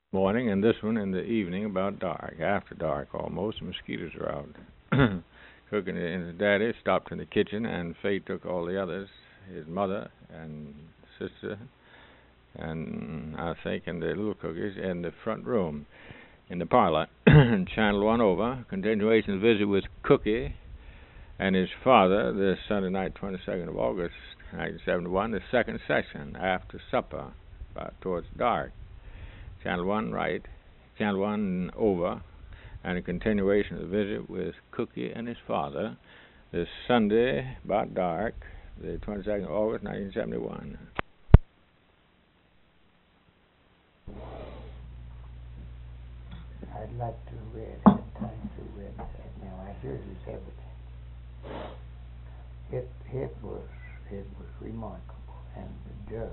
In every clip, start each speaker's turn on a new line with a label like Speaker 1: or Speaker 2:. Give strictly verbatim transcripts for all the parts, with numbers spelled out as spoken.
Speaker 1: morning, and this one in the evening about dark, after dark almost. The mosquitoes are out. Cooking it, and his daddy stopped in the kitchen, and Faye took all the others, his mother and sister, and I think, and the little cookies in the front room, in the parlor, and channeled one over. Continuation of the visit with Cookie and his father this Sunday night, twenty-second of August, nineteen seventy-one, the second session after supper, about towards dark. Channel one right, channel one over, and a continuation of the visit with Cookie and his father this Sunday about dark, the twenty-second of August, nineteen seventy-one.
Speaker 2: I'd like to have read, had time to read that. Now, I hear his evidence. It, it was, it was remarkable, and the judge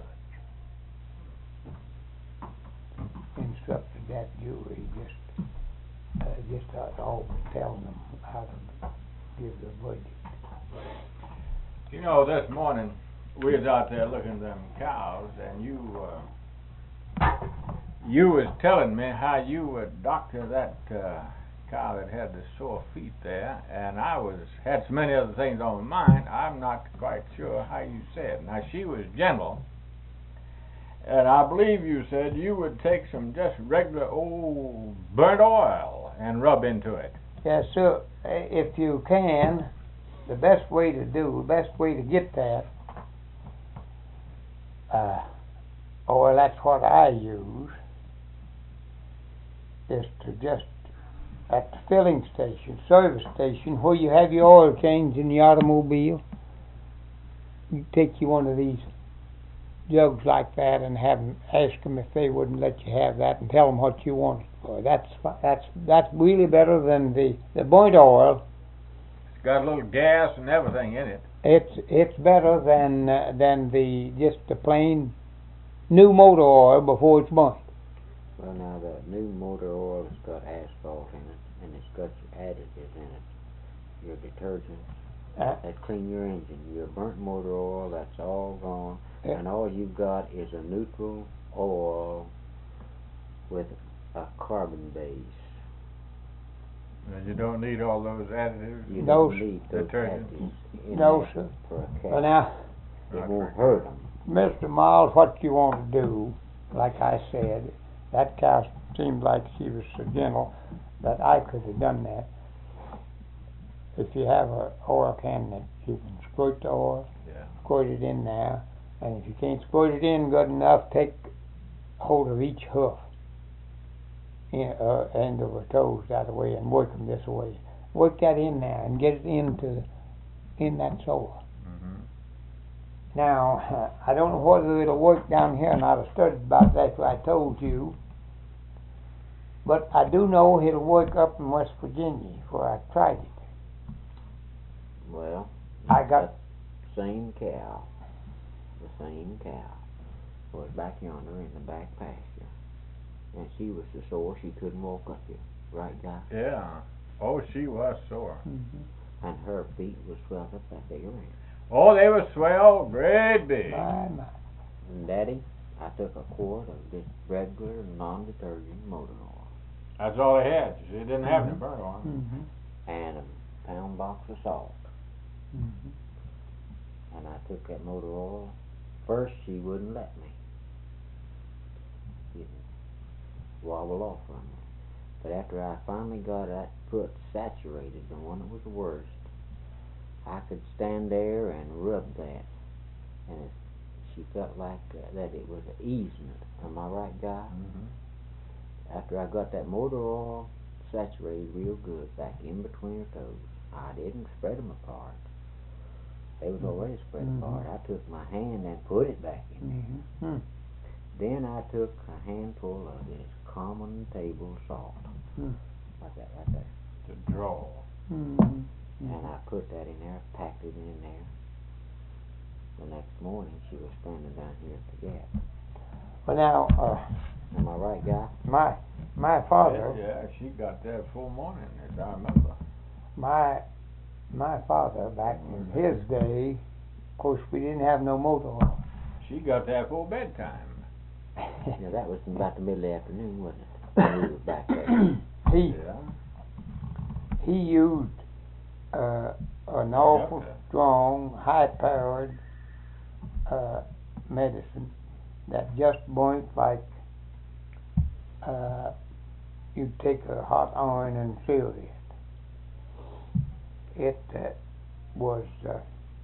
Speaker 2: instructed that jury just, uh, just uh, always telling them how to give the verdict.
Speaker 1: You know, this morning we was out there looking at them cows, and you, uh, you was telling me how you would doctor that uh, cow that had the sore feet there, and I was had so many other things on my mind. I'm not quite sure how you said. Now she was gentle. And I believe you said you would take some just regular old burnt oil and rub into it.
Speaker 2: Yes, sir. If you can, the best way to do, the best way to get that, uh, or that's what I use, is to just, at the filling station, service station, where you have your oil change in the automobile, you take you one of these jugs like that and have them, ask them if they wouldn't let you have that, and tell them what you want it for. That's that's that's really better than the the burnt oil.
Speaker 1: It's got a little gas and everything in it.
Speaker 2: It's it's better than uh, than the just the plain new motor oil before it's burnt.
Speaker 3: Well, now the new motor oil has got asphalt in it, and it's got your additives in it, your detergents
Speaker 2: Uh,
Speaker 3: that clean your engine. Your burnt motor oil, that's all gone.
Speaker 2: Yeah.
Speaker 3: And all you've got is a neutral oil with a carbon base.
Speaker 1: And you don't need all those additives.
Speaker 3: You
Speaker 2: No,
Speaker 3: don't need those
Speaker 1: detergents.
Speaker 3: additives in
Speaker 2: No,
Speaker 3: there
Speaker 2: sir.
Speaker 3: for a cat.
Speaker 2: Well, now,
Speaker 3: it won't hurt them.
Speaker 2: Mister Miles, what you want to do, like I said, that cow seemed like she was so gentle that I could have done that. If you have a oil can that you can squirt the oil,
Speaker 1: Yeah.
Speaker 2: squirt it in there, and if you can't squirt it in good enough, take hold of each hoof, in, uh, end of her toes that way, and work them this way. Work that in there and get it into in that sole.
Speaker 1: Mm-hmm.
Speaker 2: Now, uh, I don't know whether it'll work down here, and I've studied about that what I told you, but I do know it'll work up in West Virginia, where I tried it.
Speaker 3: Well,
Speaker 2: I got
Speaker 3: the same cow, the same cow, was back yonder in the back pasture, and she was so sore she couldn't walk up here, right, Guy?
Speaker 1: Yeah. Oh, she was sore.
Speaker 2: mm-hmm.
Speaker 3: And her feet was swelled up that big around.
Speaker 1: Oh, they were swell, great big.
Speaker 2: my, my.
Speaker 3: And Daddy, I took a quart of just regular non-detergent motor oil.
Speaker 1: That's all they had. She didn't have
Speaker 2: Mhm.
Speaker 1: any burnt oil.
Speaker 2: Mm-hmm.
Speaker 3: And a pound box of salt.
Speaker 2: Mm-hmm.
Speaker 3: And I took that motor oil. First, she wouldn't let me. She'd wobble off from me. But after I finally got that foot saturated, the one that was the worst, I could stand there and rub that. And it, she felt like uh, that it was an easement. Am I right, Guy?
Speaker 1: Mm-hmm.
Speaker 3: After I got that motor oil saturated real good back in between her toes, I didn't spread them apart. They was already spread
Speaker 2: Mhm.
Speaker 3: apart. I took my hand and put it back in there.
Speaker 2: Mm-hmm.
Speaker 3: Then I took a handful of this common table salt,
Speaker 2: Mm-hmm.
Speaker 3: like that right there,
Speaker 1: To draw.
Speaker 2: Mm-hmm.
Speaker 3: and I put that in there, packed it in there. The next morning, she was standing down here at the gap.
Speaker 2: Well, now, uh,
Speaker 3: Am I right, Guy?
Speaker 2: my my father,
Speaker 1: Yeah, yeah, she got that full morning, as I remember.
Speaker 2: my my father back in his day, of course, we didn't have no motor oil.
Speaker 1: She got that full bedtime.
Speaker 3: Now that was about the middle of the afternoon, wasn't it? When we were back there.
Speaker 2: he
Speaker 4: Yeah.
Speaker 2: he used uh, an awful
Speaker 4: Okay.
Speaker 2: strong, high-powered uh, medicine that just blinked like uh, you'd take a hot iron and seal it. It uh, was uh,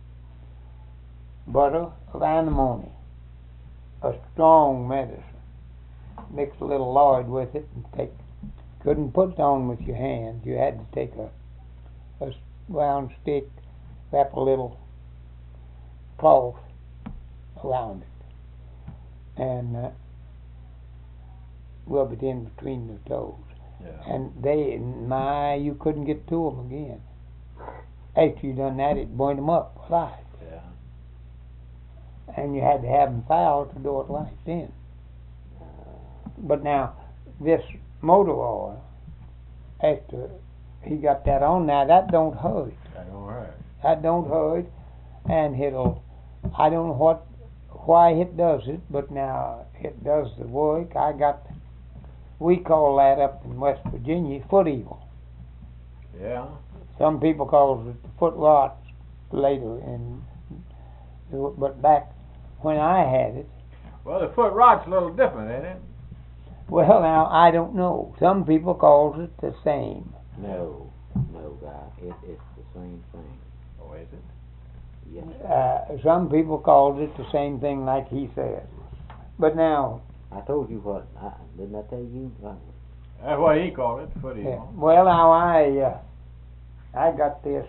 Speaker 2: butter of antimony, a strong medicine. Mix a little lard with it and take. Couldn't put it on with your hands. You had to take a a s- round stick, wrap a little cloth around it, and uh, rub it in between the toes.
Speaker 4: Yeah.
Speaker 2: And they, my, you couldn't get to them again. After you done that, it burned them up alive.
Speaker 4: Yeah.
Speaker 2: And you had to have them fouled to do it right then. But now, this motor oil, after he got that on, now that don't hurt.
Speaker 4: That don't hurt.
Speaker 2: That don't hurt, and it'll, I don't know what, why it does it, but now it does the work. I got, we call that up in West Virginia foot evil.
Speaker 4: Yeah.
Speaker 2: Some people call it the foot rot later, and but back when I had it,
Speaker 4: Well, the foot rot's a little different, ain't it?
Speaker 2: well, now I don't know. Some people calls it the same.
Speaker 3: No, no, guy. It, it's the same thing.
Speaker 4: Oh, is it?
Speaker 3: Yes.
Speaker 2: Uh, some people calls it the same thing, like he said. But now,
Speaker 3: I told you what. I, didn't I tell you? Uh,
Speaker 4: That's what he called it, foot
Speaker 2: yeah,
Speaker 4: evil.
Speaker 2: well, now I, uh, I got this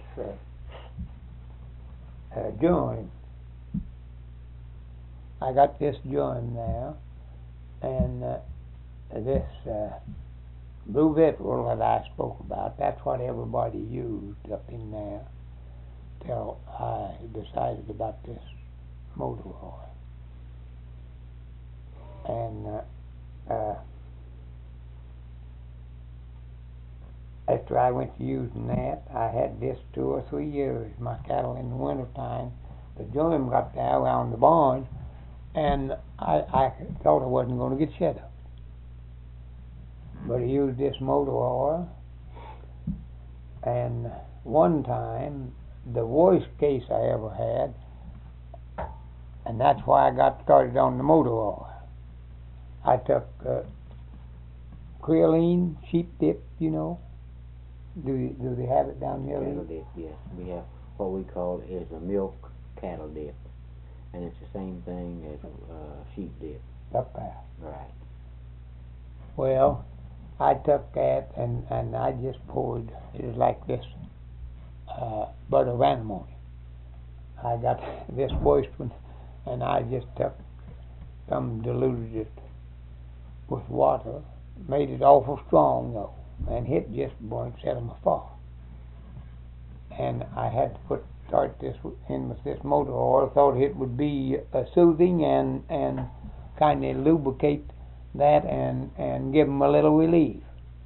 Speaker 2: uh, uh, joint. I got this joint now, and uh, this uh, blue vitriol that I spoke about. That's what everybody used up in there till I decided about this motor oil. And uh, uh, after I went to using that, I had this two or three years. My cattle in the winter time, the germ got there around the barn, and I, I thought I wasn't going to get shed of. But I used this motor oil, and one time, the worst case I ever had, and that's why I got started on the motor oil. I took uh, creoline, sheep dip, you know. Do you, do they have it down here?
Speaker 3: cattle dip, yes. We have what we call is a milk cattle dip. And it's the same thing as uh, sheep dip.
Speaker 2: Up there.
Speaker 3: Right.
Speaker 2: Well, I took that and, and I just poured, it was like this, uh, butter of antimony. I got this worst one, and I just took some, diluted it with water, made it awful strong though, and it just burnt, set them afire. And I had to put start this in with this motor oil. Thought it would be uh, soothing and and kind of lubricate that and and give them a little relief.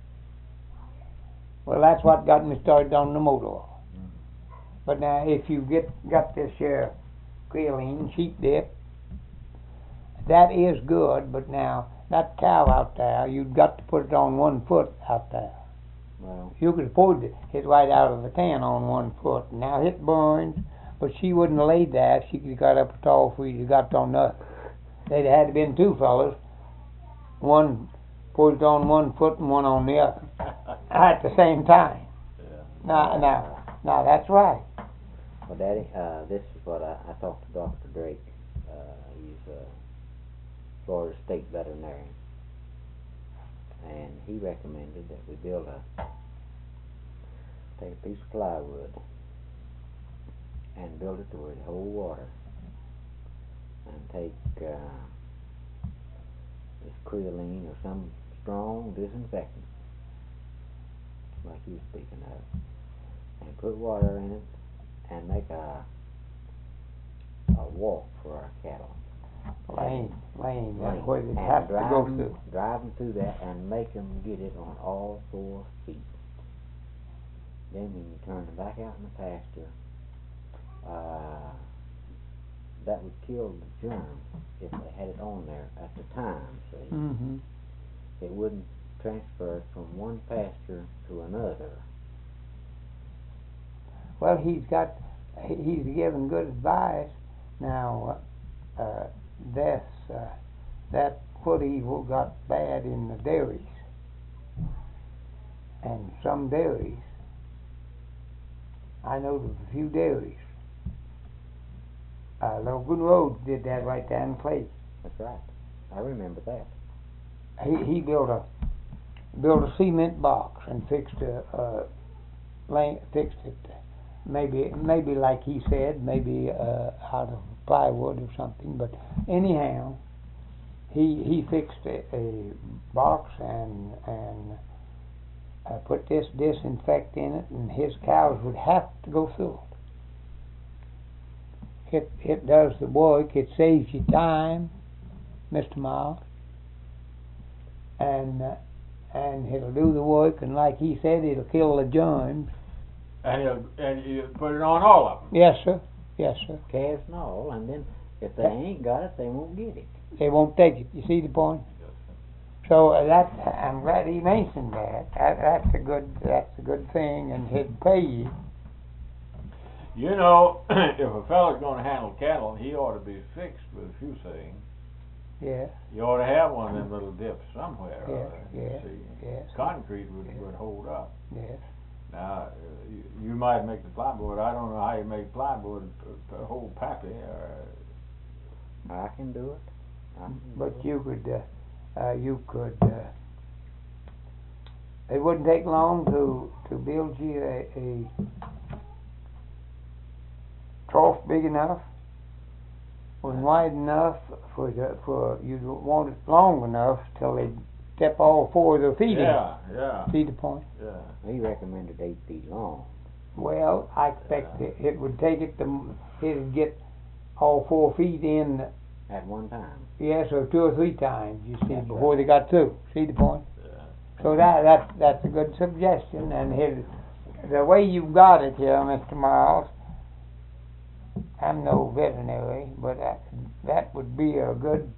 Speaker 2: Well, that's what got me started on the motor oil.
Speaker 4: Mm.
Speaker 2: But now, if you get got this here creoline sheep dip, that is good. But now that cow out there, you've got to put it on one foot out there.
Speaker 3: Well,
Speaker 2: You could afford to hit right out of the can on one foot. Now it burns, but she wouldn't have laid that. She could have got up tall for you to got on the. They'd have had to been two fellas, one put it on one foot and one on the other at the same time.
Speaker 4: Yeah.
Speaker 2: Now, now, now that's right.
Speaker 3: well, Daddy, uh, this is what I, I talked to Doctor Drake. Uh, he's a Florida State veterinarian. And he recommended that we build a, take a piece of plywood and build it to where it hold water, and take uh, this creoline or some strong disinfectant, like you were speaking of, and put water in it, and make a a walk for our cattle.
Speaker 2: Lane, lane, that's
Speaker 3: Lane.
Speaker 2: where they
Speaker 3: And
Speaker 2: have to
Speaker 3: drive
Speaker 2: go
Speaker 3: 'em-
Speaker 2: through.
Speaker 3: Drive them through that and make them get it on all four feet. Then when you turn them back out in the pasture, uh, that would kill the germ if they had it on there at the time, see.
Speaker 2: Mm-hmm.
Speaker 3: It wouldn't transfer from one pasture to another.
Speaker 2: Well, he's got, he- he's given good advice. Now, uh, this, uh, that foot evil got bad in the dairies. And some dairies, I know of a few dairies. Uh, Logan Road did that right down in Clay.
Speaker 3: That's right. I remember that.
Speaker 2: He he built a built a cement box and fixed a uh, lay, fixed it. Maybe maybe like he said, maybe uh, out of plywood or something. But anyhow, he he fixed a, a box and and uh, put this disinfect in it, and his cows would have to go through it. It it does the work. It saves you time, Mister Miles, and uh, and it'll do the work. And like he said, it'll kill the germs.
Speaker 4: And you and you put it on all of them.
Speaker 2: Yes, sir. Yes, sir.
Speaker 3: Calves and all, and then if they ain't got it, they won't get it.
Speaker 2: They won't take it. You see the point? So uh, that I'm glad he mentioned that. that. That's a good. That's a good thing, and he'd pay you.
Speaker 4: You know, if a fella's going to handle cattle, he ought to be fixed with a few saying.
Speaker 2: Yes.
Speaker 4: You ought to have one of them little dips somewhere.
Speaker 2: Yes.
Speaker 4: or other,
Speaker 2: Yes.
Speaker 4: See,
Speaker 2: Yes.
Speaker 4: concrete would,
Speaker 2: Yes.
Speaker 4: would hold up.
Speaker 2: Yes.
Speaker 4: Now, uh, you, you might make the plywood. I don't know how you make plywood to, to hold pappy. Or,
Speaker 3: I can do it. I can
Speaker 2: But
Speaker 3: do
Speaker 2: you could. Uh, uh, you could. Uh, it wouldn't take long to to build you a, a trough big enough, and wide enough for the for you to want it long enough till they step all four of their feet
Speaker 4: yeah, yeah,
Speaker 2: in. See the point?
Speaker 4: yeah.
Speaker 3: it. He recommended eight feet long.
Speaker 2: Well, I expect
Speaker 4: Yeah.
Speaker 2: it, it would take it to it'd get all four feet in.
Speaker 3: At one time.
Speaker 2: Yes, or two or three times. You see,
Speaker 3: That's
Speaker 2: before
Speaker 3: right.
Speaker 2: they got through. See the point?
Speaker 4: Yeah.
Speaker 2: So that that that's a good suggestion, and his the way you got it here, Mister Miles. I'm no veterinary, but that that would be a good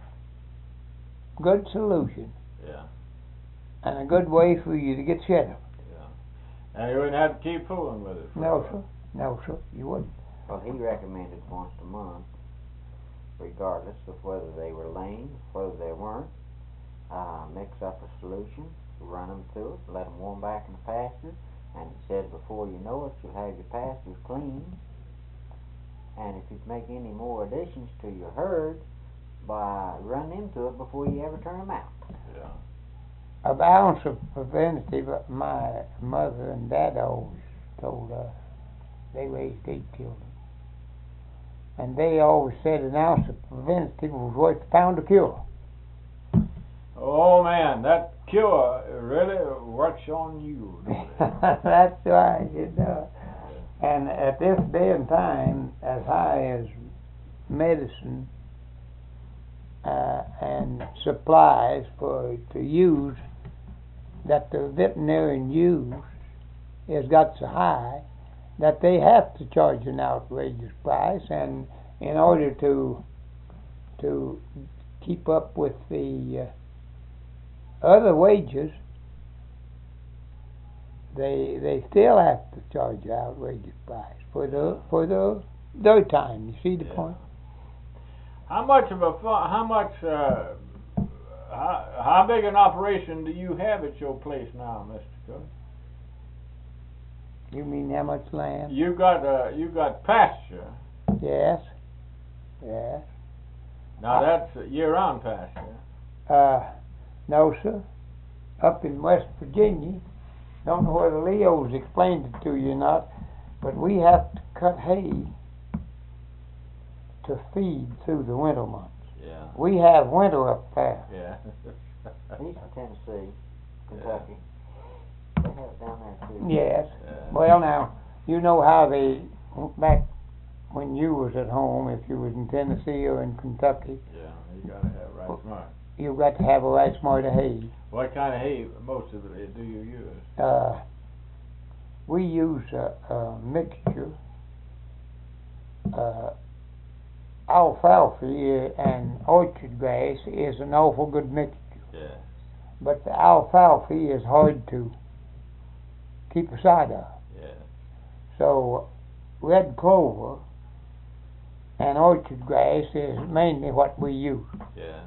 Speaker 2: good solution
Speaker 4: Yeah,
Speaker 2: and a good way for you to get set up.
Speaker 4: yeah. And you wouldn't have to keep fooling with it. for a
Speaker 2: No,
Speaker 4: while.
Speaker 2: sir. No, sir. You wouldn't.
Speaker 3: Well, he recommended once a month, regardless of whether they were lame, whether they weren't. Uh, mix up a solution, run them through it, let them warm back in the pasture, and he said before you know it, you'll have your pastures clean. And if you make any more additions to your herd, by run them through it before you ever turn them out.
Speaker 4: Yeah.
Speaker 2: A ounce of preventative. My mother and dad always told us they raised eight children, and they always said an ounce of preventative was worth a pound of cure.
Speaker 4: Oh man, that cure really works on you. doesn't it?
Speaker 2: That's right, it does. And at this day and time, as high as medicine uh, and supplies for to use that the veterinarian use has got so high that they have to charge an outrageous price, and in order to to keep up with the uh, other wages, they they still have to charge an outrageous price for the for the their time. You see the
Speaker 4: Yeah.
Speaker 2: point?
Speaker 4: How much of a fu- how much uh, how, how big an operation do you have at your place now, Mister Cook?
Speaker 2: You mean how much land?
Speaker 4: You got uh, you got pasture.
Speaker 2: Yes, yes.
Speaker 4: Now that's year-round pasture.
Speaker 2: Uh, no, sir. Up in West Virginia, don't know whether Leo's explained it to you or not, but we have to cut hay to feed through the winter months.
Speaker 4: Yeah.
Speaker 2: We have winter up there.
Speaker 4: Yeah.
Speaker 3: East of Tennessee, Kentucky. They have it down there too.
Speaker 2: Yes.
Speaker 4: Yeah.
Speaker 2: Well, now, you know how they, back when you was at home, if you was in Tennessee or in Kentucky,
Speaker 4: Yeah, you gotta have right smart.
Speaker 2: you got to have a right smart of hay.
Speaker 4: What kind of hay, most of it, do you use?
Speaker 2: Uh, we use a, a mixture. Uh, alfalfa and orchard grass is an awful good mixture.
Speaker 4: Yeah.
Speaker 2: But the alfalfa is hard to keep aside of.
Speaker 4: Yeah.
Speaker 2: So red clover and orchard grass is mainly what we use.
Speaker 4: Yeah.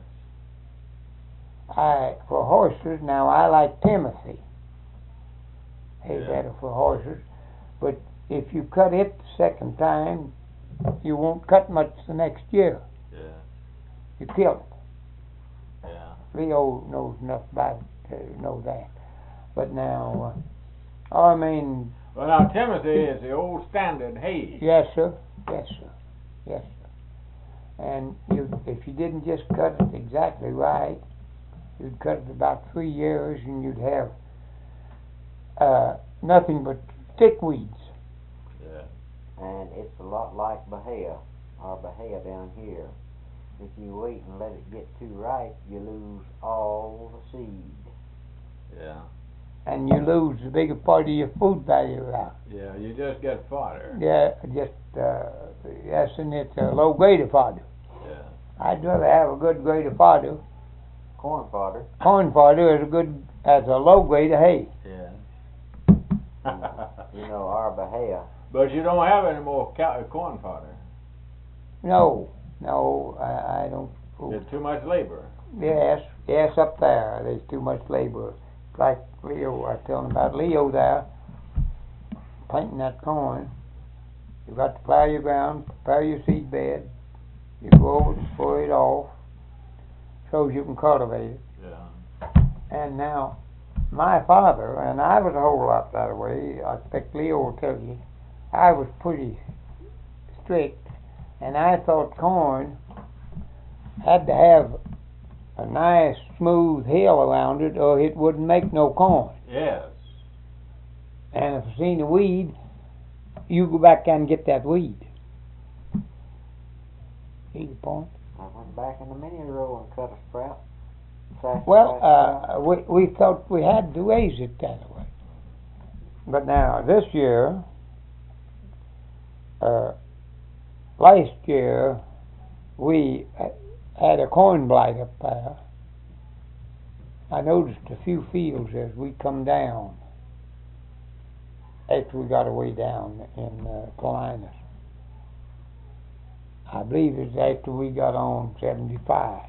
Speaker 2: I for horses now I like Timothy. Hay
Speaker 4: Yeah.
Speaker 2: better for horses, but if you cut it the second time, you won't cut much the next year.
Speaker 4: Yeah.
Speaker 2: You kill it.
Speaker 4: Yeah.
Speaker 2: Leo knows enough about it to know that. But now, uh, I mean,
Speaker 4: Well, now Timothy is the old standard hay.
Speaker 2: yes, sir. Yes, sir. Yes, sir. And you, if you didn't just cut it exactly right, you'd cut it about three years, and you'd have uh, nothing but thick weeds.
Speaker 4: Yeah.
Speaker 3: And it's a lot like Bahia, our Bahia down here. If you wait and let it get too ripe, you lose all the seed.
Speaker 4: Yeah.
Speaker 2: And you lose the bigger part of your food value out.
Speaker 4: Yeah. You just get fodder.
Speaker 2: Yeah, just uh, yes, and it's a low grade of fodder.
Speaker 4: Yeah.
Speaker 2: I'd rather have a good grade of fodder.
Speaker 3: Corn fodder.
Speaker 2: Corn fodder is a good as a low grade of hay.
Speaker 4: Yeah.
Speaker 3: You know, our Bahia.
Speaker 4: But you don't have any more cow- corn fodder.
Speaker 2: No, no, I, I don't.
Speaker 4: There's too much labor.
Speaker 2: Yes, yes, up there. There's too much labor. Like Leo, I was telling about Leo there, planting that corn. You got to plow your ground, prepare your seed bed. You go over and spray it off, so you can cultivate it.
Speaker 4: Yeah.
Speaker 2: And now, my father, and I was a whole lot that way, I expect Leo will tell you, I was pretty strict, and I thought corn had to have a nice smooth hill around it or it wouldn't make no corn.
Speaker 4: Yes.
Speaker 2: And if I seen a weed, you go back and get that weed. See the point?
Speaker 3: I went back in the mini row and cut a sprout. Sassy
Speaker 2: Well,
Speaker 3: sprout.
Speaker 2: uh, we, we thought we had to raise it that way. But now, this year, uh, last year, we had a corn blight up there. I noticed a few fields as we come down, after we got away down in uh, Colinas. I believe it was after we got on seventy-five.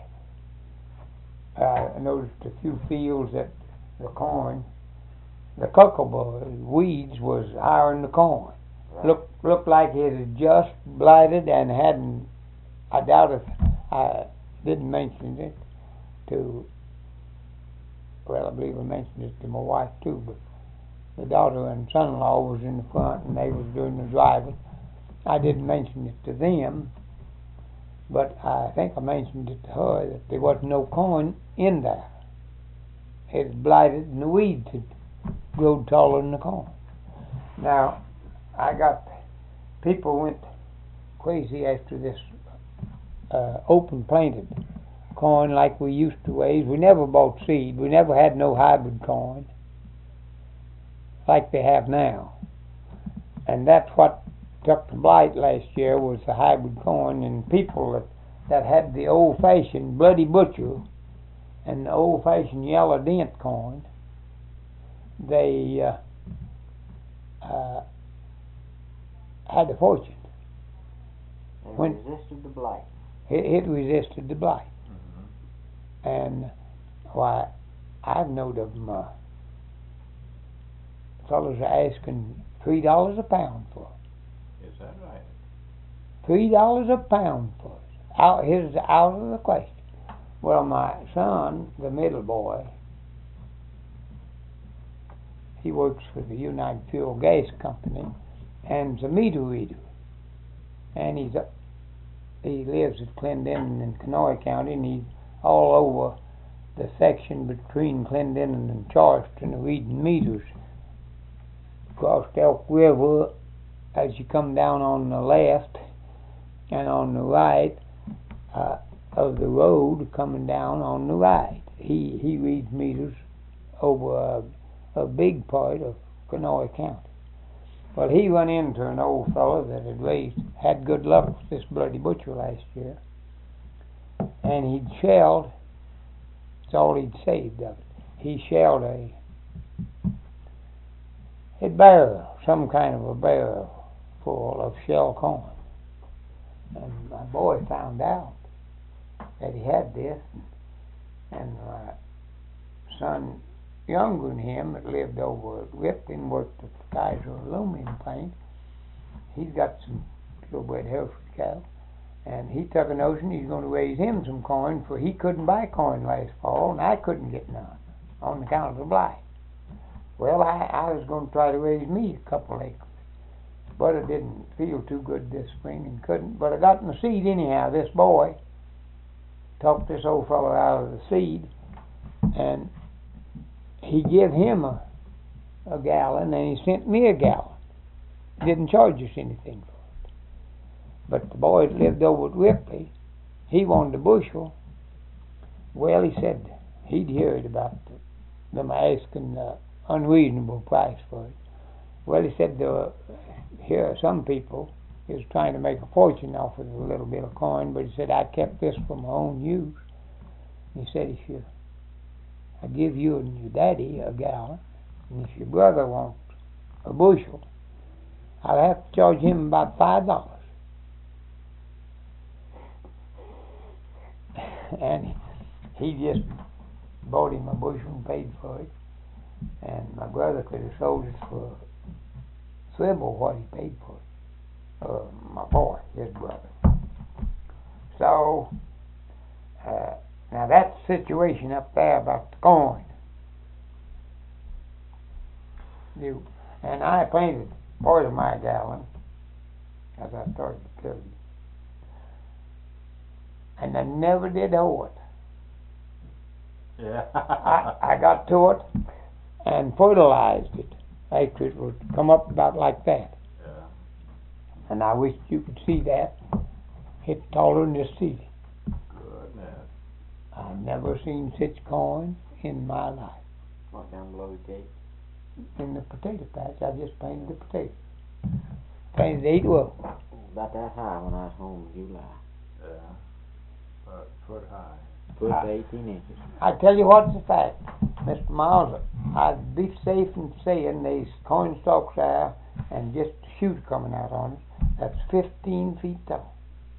Speaker 2: I noticed a few fields that the corn, the cucumber weeds was higher than the corn.
Speaker 3: Right.
Speaker 2: Look, looked like it had just blighted and hadn't. I doubt if I didn't mention it to. Well, I believe I mentioned it to my wife too, but the daughter and son-in-law was in the front and they was doing the driving. I didn't mention it to them, but I think I mentioned it to her that there wasn't no corn in there. It had blighted and the weeds had grown taller than the corn. Now, I got, people went crazy after this uh, open planted corn like we used to raise. We never bought seed. We never had no hybrid corn like they have now. And that's what took the blight last year was the hybrid corn, and people that, that had the old-fashioned Bloody Butcher and the old-fashioned Yellow Dent corn, they uh, uh, had a fortune.
Speaker 3: They
Speaker 2: when-
Speaker 3: resisted the blight.
Speaker 2: It, it resisted the blight.
Speaker 4: Mm-hmm.
Speaker 2: And why, I've known of them. Uh, fellas are asking three dollars a pound for it.
Speaker 4: Is that right?
Speaker 2: Three dollars a pound for it. Out, here's out of the question. Well, my son, the middle boy, he works for the United Fuel Gas Company, and is a meter reader. And he's up, he lives at Clendenin in Kanawha County, and he's all over the section between Clendenin and Charleston reading meters. Across Elk River, as you come down on the left and on the right uh, of the road coming down on the right. He he reads meters over a, a big part of Kanawha County. Well, he run into an old fellow that had raised, had good luck with this bloody butcher last year. And he'd shelled, that's all he'd saved of it. He shelled a, a barrel, some kind of a barrel full of shell corn. And my boy found out that he had this, and my son, younger than him, that lived over at Ripton, worked at the Kaiser aluminum plant. He's got some little bit Hereford cattle, and he took a notion he's going to raise him some corn, for he couldn't buy corn last fall, and I couldn't get none on account of the blight. Well, I, I was going to try to raise me a couple acres, but I didn't feel too good this spring and couldn't. But I got in the seed anyhow. This boy talked this old fellow out of the seed, and he gave him a, a gallon, and he sent me a gallon. Didn't charge us anything for it. But the boy that lived over at Ripley, he wanted a bushel. Well, he said he'd heard about the, them asking the unreasonable price for it. Well, he said there were, here are some people he was trying to make a fortune off of a little bit of corn, but he said, I kept this for my own use. He said, if you, I give you and your daddy a gallon, and if your brother wants a bushel, I'll have to charge him about five dollars. And he just bought him a bushel and paid for it. And my brother could have sold it for triple what he paid for it. Uh, my boy, his brother. So, uh, now that's the situation up there about the corn. You, and I planted part of my gallon as I started to tell you. And I never did hoe it.
Speaker 4: Yeah.
Speaker 2: I, I got to it and fertilized it after it would come up about like that.
Speaker 4: Yeah.
Speaker 2: And I wish you could see that. It's taller than this ceiling.
Speaker 4: Goodness.
Speaker 2: I've never seen such corn in my life.
Speaker 3: What, down below the gate?
Speaker 2: In the potato patch, I just planted the potatoes. Planted eight rows.
Speaker 3: About that high when I was home in July.
Speaker 4: Yeah. About a foot high.
Speaker 3: Foot
Speaker 2: Ah.
Speaker 3: to eighteen inches.
Speaker 2: I tell you what's the fact, Mister Miles, I'd be safe in saying these corn stalks there and just a shoot coming out on it, that's fifteen feet tall.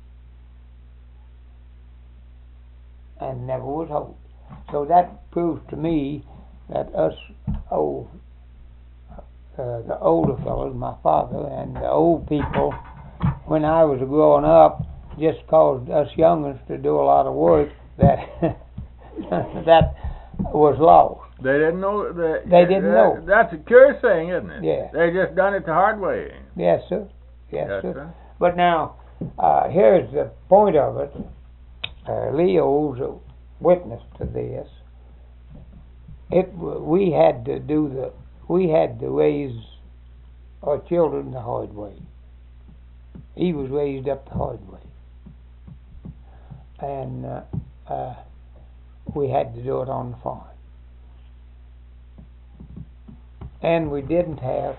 Speaker 2: And never was hoed. So that proves to me that us old, uh, the older fellows, my father, and the old people, when I was growing up, just caused us youngins to do a lot of work that that was lost.
Speaker 1: They didn't know that.
Speaker 2: They didn't
Speaker 1: that,
Speaker 2: know.
Speaker 1: That's a curious thing, isn't it?
Speaker 2: Yeah.
Speaker 1: They just done it the hard way.
Speaker 2: Yes, sir. Yes,
Speaker 1: Yes,
Speaker 2: sir.
Speaker 1: sir.
Speaker 2: But now, uh, here's the point of it. Uh, Leo's a witness to this. It we had to do the we had to raise our children the hard way. He was raised up the hard way, and uh, uh, we had to do it on the farm. And we didn't have,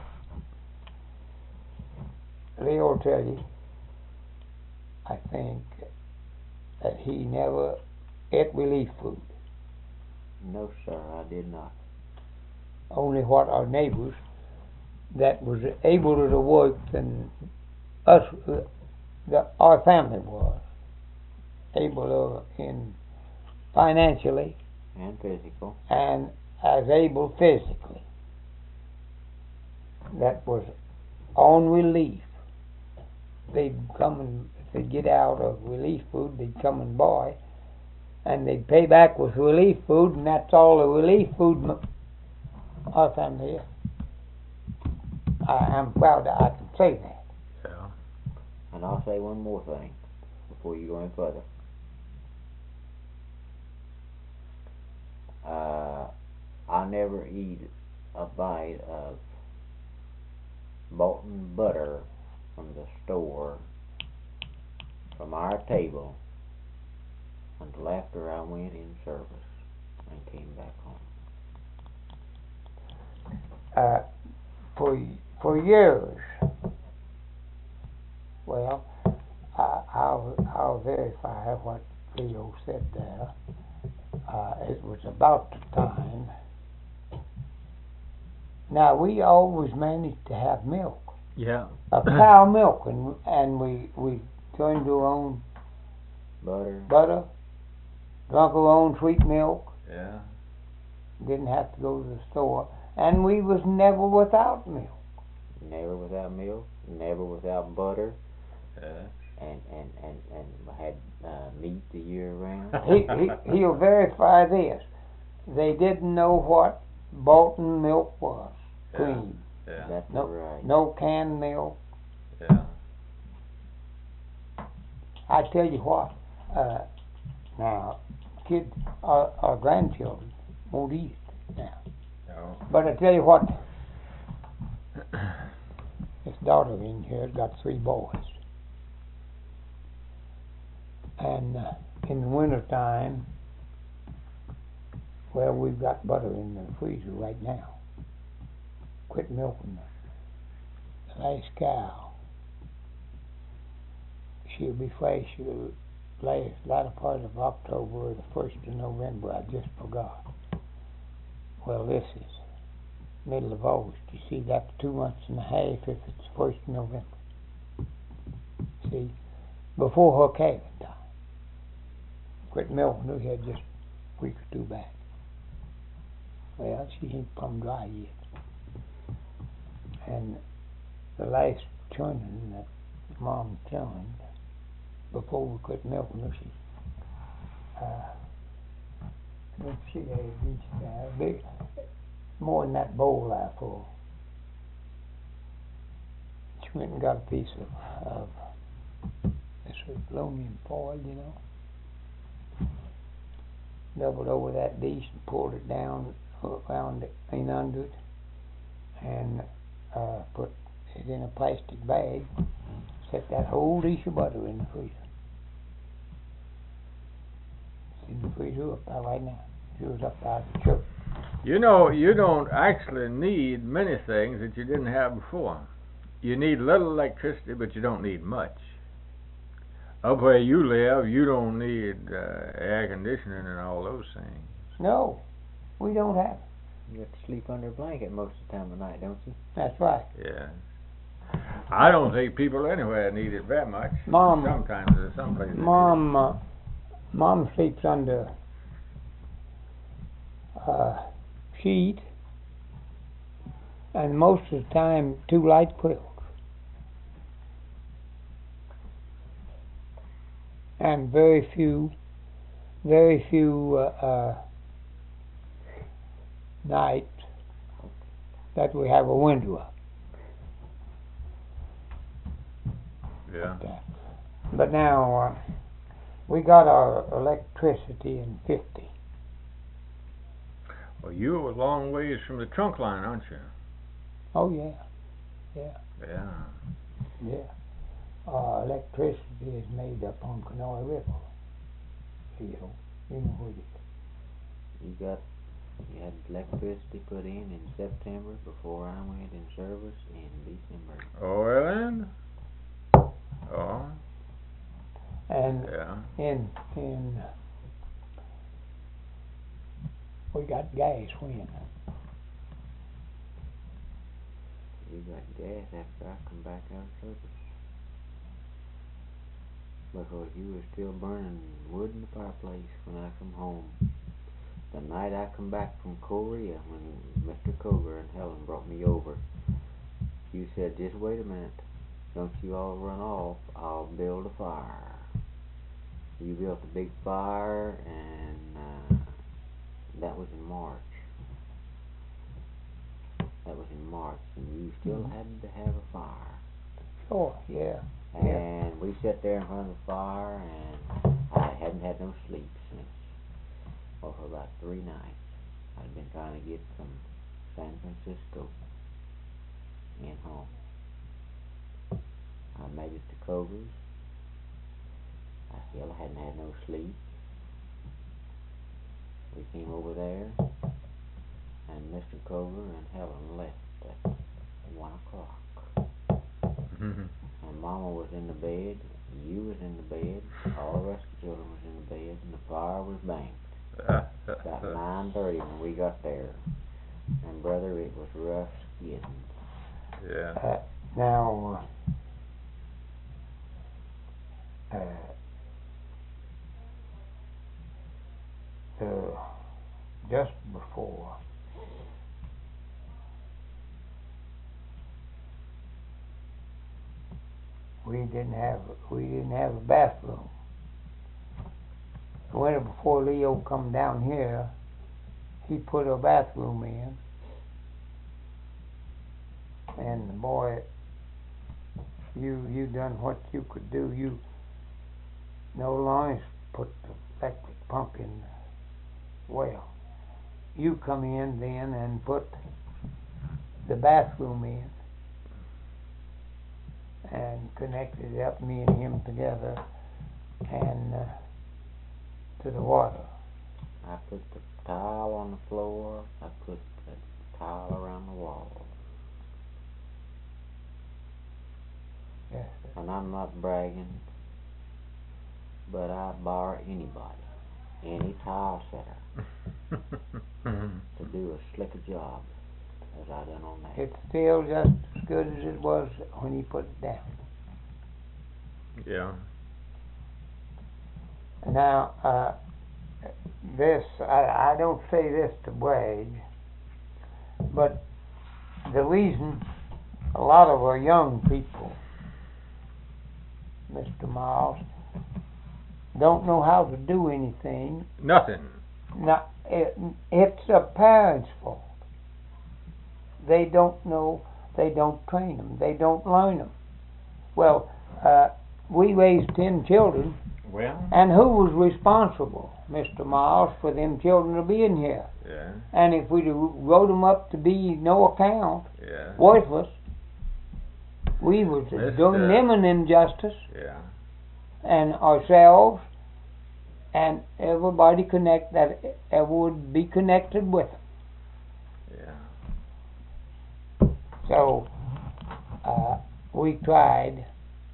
Speaker 2: Leo will tell you, I think, that he never ate relief food.
Speaker 3: No, sir, I did not.
Speaker 2: Only what our neighbors that was able to work than us, uh, the, our family was able to in financially
Speaker 3: And physical.
Speaker 2: and as able physically. That was on relief. They'd come and if they'd get out of relief food, they'd come and buy, and they'd pay back with relief food, and that's all the relief food m- our family is. I, I'm proud that I can say that.
Speaker 1: Yeah.
Speaker 3: And I'll say one more thing before you go any further. Uh, I never eat a bite of Bolton butter from the store from our table until after I went in service and came back home.
Speaker 2: Uh, for for years, verify what Leo said there. Uh, it was about the time. Now, we always managed to have milk.
Speaker 5: Yeah.
Speaker 2: A cow milk, and and we we turned our own
Speaker 3: Butter.
Speaker 2: butter, drunk our own sweet milk,
Speaker 5: Yeah.
Speaker 2: didn't have to go to the store, and we was never without milk.
Speaker 3: Never without milk. Never without butter.
Speaker 5: Yeah.
Speaker 3: And and and and had uh, meat the year round.
Speaker 2: He, he he'll verify this. They didn't know what Bolton milk was.
Speaker 5: Yeah.
Speaker 2: Cream.
Speaker 5: Yeah.
Speaker 3: That's
Speaker 2: No,
Speaker 3: right.
Speaker 2: no canned milk.
Speaker 5: Yeah.
Speaker 2: I tell you what. Uh, now, kids, our, our grandchildren won't eat it now.
Speaker 5: No.
Speaker 2: But I tell you what. This daughter in here has got three boys. And uh, in the winter time, well, we've got butter in the freezer right now. Quit milking the, the last cow. She'll be fresh the last latter part of October or the first of November. I just forgot. Well, this is middle of August. You see, that's two months and a half if it's first of November. See, before her calving time. Quit milking her here just a week or two back. Well, she ain't plumb dry yet. And the last churning that Mom churned, before we quit milking her, she, uh, let's see, they reached there, big, more than that bowl I full. She went and got a piece of, of this aluminum foil, you know. Doubled over that dish and pulled it down around it and under it, and uh, put it in a plastic bag. Set that whole dish of butter in the freezer. It's in the freezer up there right now. It was up there at the church.
Speaker 1: You know, you don't actually need many things that you didn't have before. You need little electricity, but you don't need much. Up where you live, you don't need uh, air conditioning and all those things.
Speaker 2: No, we don't have it.
Speaker 3: You have to sleep under a blanket most of the time of night, don't you?
Speaker 2: That's right.
Speaker 1: Yeah. I don't think people anywhere need it very much.
Speaker 2: Mom-
Speaker 1: Sometimes there's some places. they
Speaker 2: Mom, uh, Mom sleeps under uh, sheet, and most of the time two light quilts. And very few, very few uh, uh, nights that we have a window up.
Speaker 1: do. Yeah.
Speaker 2: But now uh, we got our electricity in fifty.
Speaker 1: Well, you're a long ways from the trunk line, aren't you?
Speaker 2: Oh yeah, yeah,
Speaker 1: Yeah.
Speaker 2: yeah. Uh, electricity is made up on Kanawha River. You know, you know what it is.
Speaker 3: You got you had electricity put in in September before I went in service in December.
Speaker 1: Oh, well then. Oh,
Speaker 2: And
Speaker 1: yeah.
Speaker 2: in in we got gas when.
Speaker 3: You got gas after I come back out of service. Because you were still burning wood in the fireplace when I come home. The night I come back from Korea, when Mister Coger and Helen brought me over, you said, just wait a minute. Don't you all run off. I'll build a fire. You built a big fire, and uh, that was in March. That was in March, and you still
Speaker 2: Mhm.
Speaker 3: had to have a fire.
Speaker 2: Sure, yeah. Yeah.
Speaker 3: And we sat there in front of the fire, and I hadn't had no sleep since, well, for about three nights. I'd been trying to get from San Francisco in home. I made it to Coger's. I still hadn't had no sleep. We came over there, and Mister Coger and Helen left at one o'clock.
Speaker 1: Mhm.
Speaker 3: And Mama was in the bed, and you was in the bed, all the rest of the children was in the bed, and the fire was banked. About nine thirty when we got there. And brother, it was rough skidding.
Speaker 5: Yeah.
Speaker 2: Uh, now, uh, the, just before we didn't have we didn't have a bathroom. The winter before Leo come down here, he put a bathroom in, and the boy, you you done what you could do. You no longer put the electric pump in the well. You come in then and put the bathroom in and connected it up, me and him together, and uh, to the water.
Speaker 3: I put the tile on the floor. I put the tile around the wall.
Speaker 2: Yes, sir.
Speaker 3: And I'm not bragging, but I bar anybody, any tile setter, to do a slicker job as I done on that.
Speaker 2: It's still just as good as it was when he put it down.
Speaker 5: Yeah.
Speaker 2: Now, uh, this, I, I don't say this to brag, but the reason a lot of our young people, Mister Miles, don't know how to do anything,
Speaker 5: Nothing.
Speaker 2: now, it, it's a parent's fault. They don't know, they don't train them, they don't learn them. Well, uh, we raised ten children,
Speaker 5: Well.
Speaker 2: and who was responsible, Mister Miles, for them children to be in here?
Speaker 5: Yeah.
Speaker 2: And if we'd wrote them up to be no account,
Speaker 5: Yeah.
Speaker 2: worthless, we was
Speaker 5: Mister
Speaker 2: doing them an injustice,
Speaker 5: Yeah.
Speaker 2: and ourselves, and everybody connect that uh, would be connected with them.
Speaker 5: Yeah.
Speaker 2: So uh, we tried,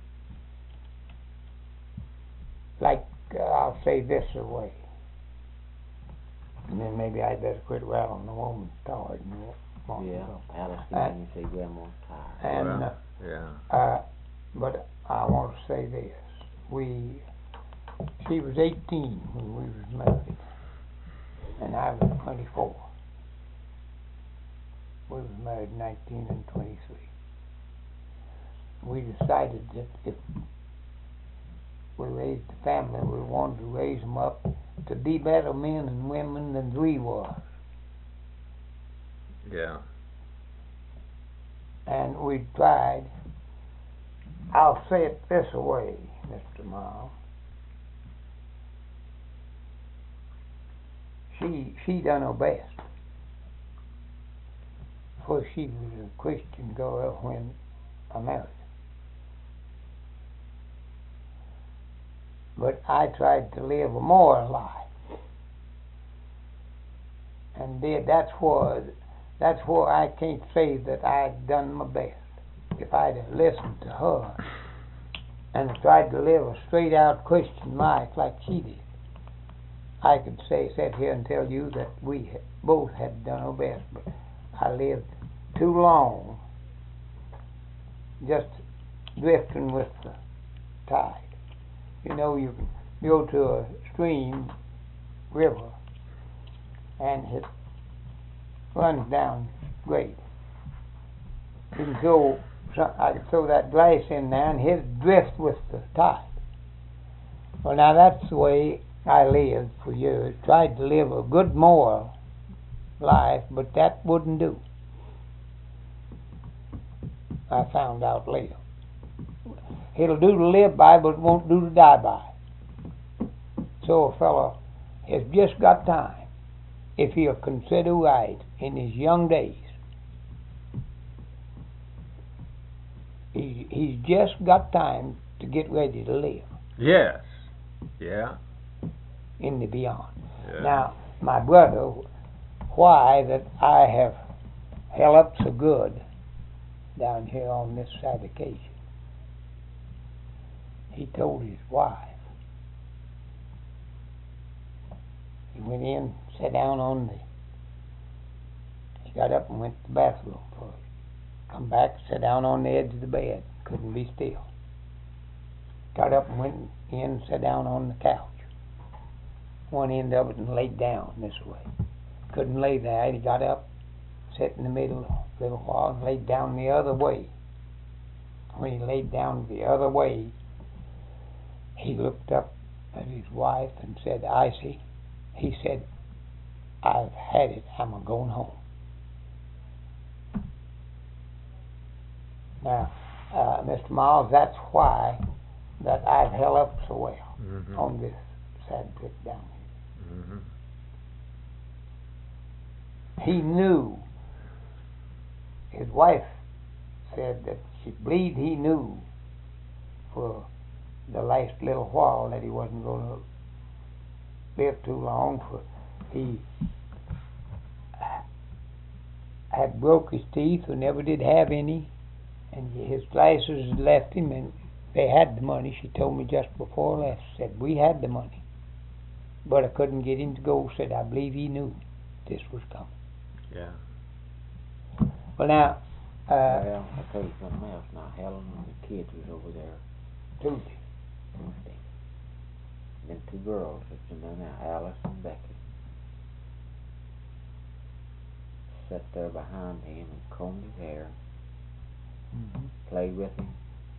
Speaker 2: like uh, I'll say this away, and then maybe I'd better quit rattling the woman's tired. And walk
Speaker 3: Yeah,
Speaker 2: go.
Speaker 3: Alice
Speaker 2: Uh,
Speaker 3: came and said Grandma's tired.
Speaker 2: And
Speaker 5: Well, yeah.
Speaker 2: uh, uh, but I want to say this: we, she was eighteen when we was married, and I was twenty-four. We was married in nineteen and twenty-three. We decided that if we raised a family, we wanted to raise them up to be better men and women than we were.
Speaker 5: Yeah.
Speaker 2: And we tried. I'll say it this way, Mister Miles. She she done her best. For she was a Christian girl when I married her. But I tried to live a moral life, and did. That's where that's where I can't say that I'd done my best. If I'd have listened to her and tried to live a straight out Christian life like she did, I could say, sit here and tell you that we both had done our best. But I lived too long just drifting with the tide. You know, you can go to a stream, river, and it runs down great. You can throw, I could throw that glass in there and hit drift with the tide. Well, now that's the way I lived for years. Tried to live a good moral life, but that wouldn't do. I found out later. It'll do to live by, but it won't do to die by. So a fellow has just got time, if he'll consider right in his young days. He, he's just got time to get ready to live
Speaker 5: Yes. Yeah.
Speaker 2: in the beyond.
Speaker 5: Yeah.
Speaker 2: Now, my brother, why that I have held up so good down here on this side of Acacia, he told his wife. He went in, sat down on the, he got up and went to the bathroom first. Come back, sat down on the edge of the bed, couldn't be still. Got up and went in, sat down on the couch, one end of it, and laid down this way. Couldn't lay there. He got up, sat in the middle a little while, and laid down the other way. When he laid down the other way, he looked up at his wife and said, "Icy," he said, "I've had it. I'm a going home." Now, uh, Mister Miles, that's why that I've held up so well
Speaker 5: Mm-hmm.
Speaker 2: on this sad trip down here.
Speaker 5: Mm-hmm.
Speaker 2: He knew, his wife said that she believed he knew for the last little while that he wasn't going to live too long, for he had broke his teeth and never did have any, and his glasses had left him, and they had the money. She told me just before I left, said, "We had the money, but I couldn't get him to go." Said, "I believe he knew this was coming."
Speaker 5: Yeah.
Speaker 2: Well, now, uh,
Speaker 3: Well, I'll tell you something else now. Helen and the kids was over there
Speaker 2: Tuesday.
Speaker 3: Tuesday. Them two girls that's in there now, Alice and Becky, sat there behind him and combed his hair,
Speaker 2: Mm-hmm.
Speaker 3: played with him,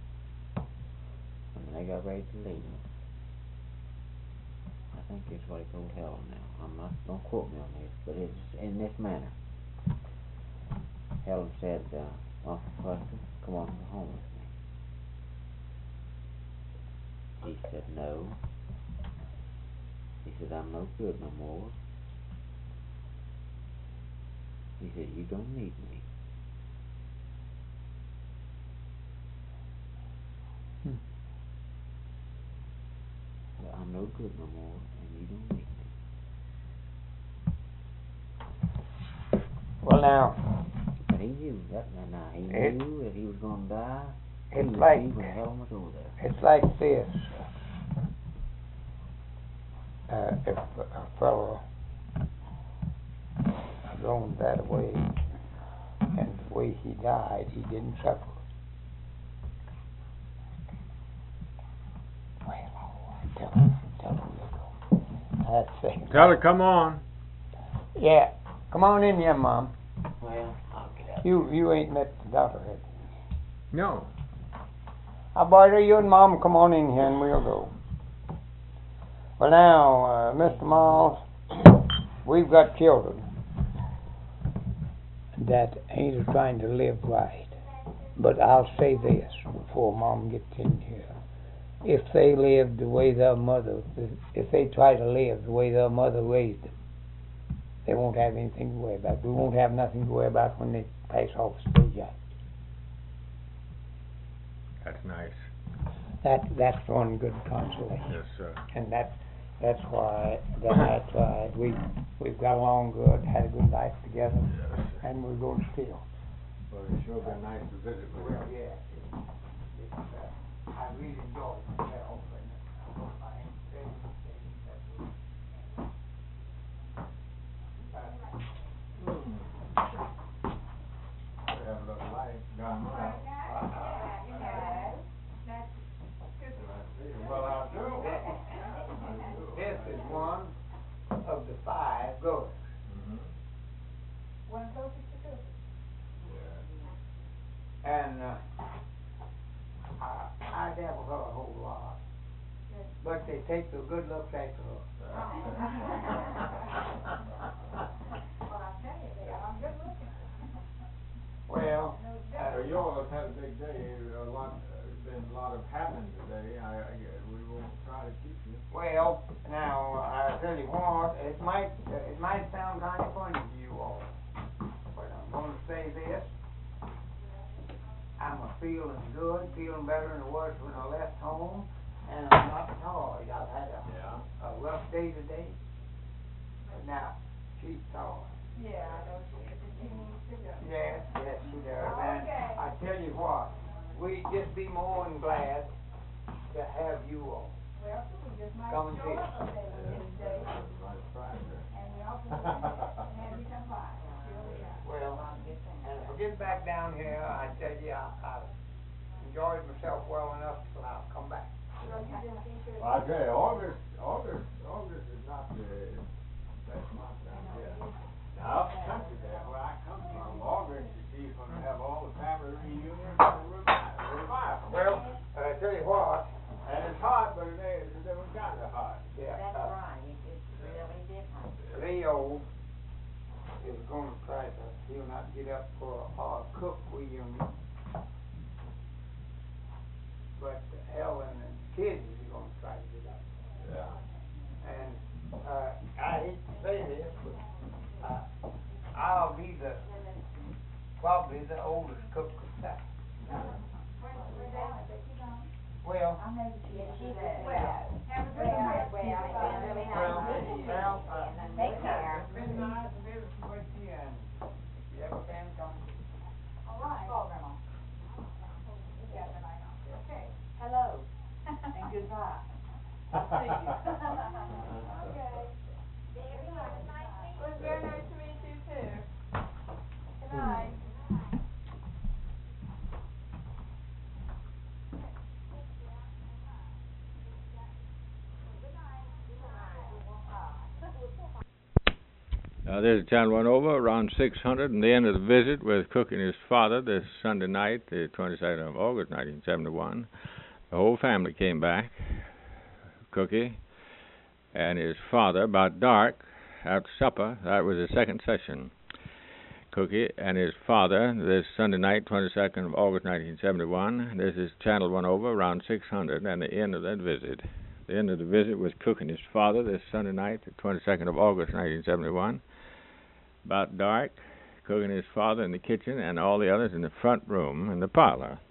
Speaker 3: and they got ready to leave. I think that's what he told Helen now. I'm not, don't quote me on this, but it's in this manner. Helen said, uh, "Uncle Buster, come on home with me." He said, "No." He said, "I'm no good no more." He said, "You don't need me."
Speaker 2: Hmm.
Speaker 3: But I'm no good no more, and you don't need me.
Speaker 2: Well, now,
Speaker 3: But he knew that now. He
Speaker 2: It-
Speaker 3: knew that he was going to die. He
Speaker 2: it's
Speaker 3: was
Speaker 2: like
Speaker 3: when Helen was over there.
Speaker 2: it's like this. Uh, if a fellow gone that way, and the way he died, he didn't suffer. Well, oh, tell him, tell him to go. That's it.
Speaker 5: Tell her, come on.
Speaker 2: Yeah, come on in here, Mom.
Speaker 3: Well, I'll get up.
Speaker 2: You you ain't met the daughter yet.
Speaker 5: No.
Speaker 2: I boy, you and Mom come on in here and we'll go. Well, now, uh, Mister Miles, we've got children that ain't trying to live right. But I'll say this before Mom gets in here. If they live the way their mother, if they try to live the way their mother raised them, they won't have anything to worry about. We won't have nothing to worry about when they pass off stage act.
Speaker 5: That's nice.
Speaker 2: That that's one good consolation.
Speaker 5: Yes, sir.
Speaker 2: And that that's why that I tried. We we've got along good, had a good life together,
Speaker 5: Yes.
Speaker 2: and we're going to still.
Speaker 5: Well, it's sure been nice to visit with
Speaker 2: Well,
Speaker 5: you.
Speaker 2: yeah, it's, it's, uh, I really enjoyed myself, and I hope I ain't saying anything that was,
Speaker 5: We have a little light down there. Well, I do.
Speaker 2: this is one of the five girls.
Speaker 5: Mm-hmm.
Speaker 2: And uh, I, I dabble her a whole lot, but they take the good looks after her. Well, uh,
Speaker 5: So you all have had a big day, a lot, uh, been a lot of happening today. I, I, we won't try to keep you.
Speaker 2: well, now I tell you what, it might uh, it might sound kind of funny to you all, but I'm going to say this. I'm a feeling good, feeling better than I was when I left home, and I'm not tired. I've had a,
Speaker 5: Yeah.
Speaker 2: a rough day today, but now she's tired.
Speaker 6: Yeah, I know she continues to go.
Speaker 2: Yes, yes, she does. And
Speaker 6: Okay.
Speaker 2: I tell you what, we'd just be more than glad to have you all.
Speaker 6: Well, we just might
Speaker 2: Come and
Speaker 6: show
Speaker 2: see
Speaker 6: up
Speaker 2: us.
Speaker 6: a day, this day,
Speaker 5: Right, Friday.
Speaker 6: and we also want to have you come by. Here we are.
Speaker 2: Well, and if I get back down here, I tell you, I, I enjoyed myself well enough till I'll come back.
Speaker 6: Well, you just be sure.
Speaker 5: Well, I tell you, August, August, August is not the best month down here. Now, up country there, where I come from, August, you see, is when we have all the family reunions and revival, revival.
Speaker 2: Well, I tell you what,
Speaker 5: And it's hot, but it ain't, it's a different kind of hot.
Speaker 2: yeah,
Speaker 3: That's
Speaker 2: uh,
Speaker 3: right, it, it's really different.
Speaker 2: Leo is gonna try to, he'll not get up for a cook reunion. But Ellen and the kids is gonna try to get up.
Speaker 5: Yeah.
Speaker 2: And, uh, I hate to say this, but, uh, I'll be the, probably the oldest cook of that. Well,
Speaker 6: I know that you
Speaker 3: Yeah,
Speaker 6: do
Speaker 3: she
Speaker 6: that.
Speaker 3: does.
Speaker 6: Well, have a good
Speaker 3: Well,
Speaker 6: night.
Speaker 3: well, it's been really nice
Speaker 2: Well,
Speaker 3: meeting you.
Speaker 2: well, uh,
Speaker 3: And
Speaker 6: take
Speaker 3: we
Speaker 6: care.
Speaker 3: are-
Speaker 2: it's been nice visiting with you, and if you ever can come.
Speaker 6: All right. Oh, Grandma. You got the night off. Okay.
Speaker 3: Hello, and goodbye.
Speaker 6: I'll see you. Okay.
Speaker 7: It was very nice to meet you too. Good night.
Speaker 1: Uh, there's a channel went over around six hundred, and the end of the visit with Cook and his father this Sunday night, the twenty-second of August, nineteen seventy-one. The whole family came back, Cookie and his father, about dark, after supper. That was the second session. Cookie and his father this Sunday night, twenty-second of August, nineteen seventy-one. This is channel went over around six hundred, and the end of that visit. The end of the visit was Cook and his father this Sunday night, the twenty-second of August, nineteen seventy-one. About dark, Cook and his father in the kitchen, and all the others in the front room in the parlor.